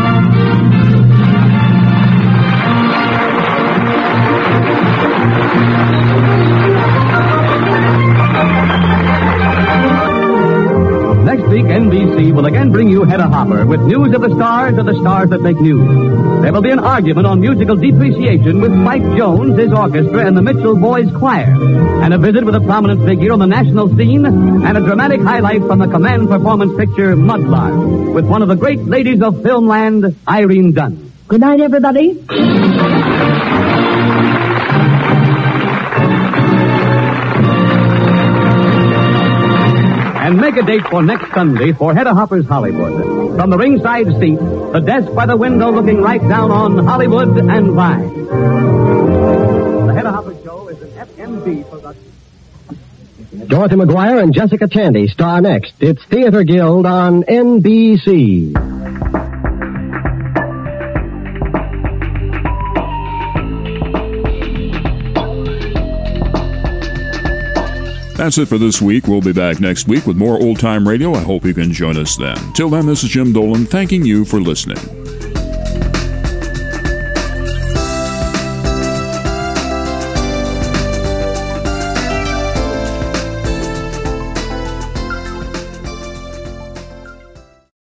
Next week, N B C will again bring you Hedda Hopper with news of the stars of the stars that make news. There will be an argument on musical depreciation with Spike Jones, his orchestra, and the Mitchell Boys Choir, and a visit with a prominent figure on the national scene, and a dramatic highlight from the Command Performance picture Mudlark, with one of the great ladies of filmland, Irene Dunne. Good night, everybody. And make a date for next Sunday for Hedda Hopper's Hollywood. From the ringside seat, the desk by the window looking right down on Hollywood and Vine. The Hedda Hopper Show is an F M B production. Dorothy McGuire and Jessica Tandy star next. It's Theater Guild on N B C. That's it for this week. We'll be back next week with more old-time radio. I hope you can join us then. Till then, this is Jim Dolan thanking you for listening.